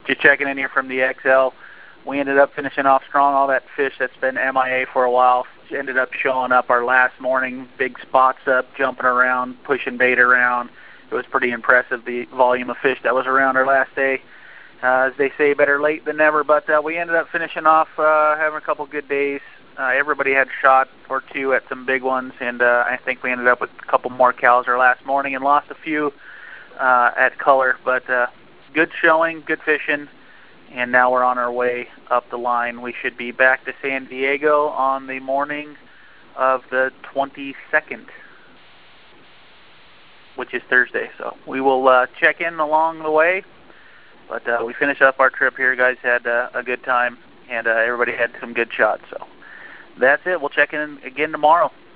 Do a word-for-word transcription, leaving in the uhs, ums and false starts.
just checking in here from the X L. We ended up finishing off strong. All that fish that's been M I A for a while ended up showing up our last morning. Big spots up, jumping around, pushing bait around. It was pretty impressive, the volume of fish that was around our last day. Uh, as they say, better late than never. But uh, we ended up finishing off uh, having a couple good days. Uh, everybody had a shot or two at some big ones, and uh, I think we ended up with a couple more cows our last morning and lost a few uh, at color. But uh, good showing, good fishing, and now we're on our way up the line. We should be back to San Diego on the morning of the twenty-second, which is Thursday. So we will uh, check in along the way. But uh, we finished up our trip here, guys. Had uh, a good time, and uh, everybody had some good shots. So that's it. We'll check in again tomorrow.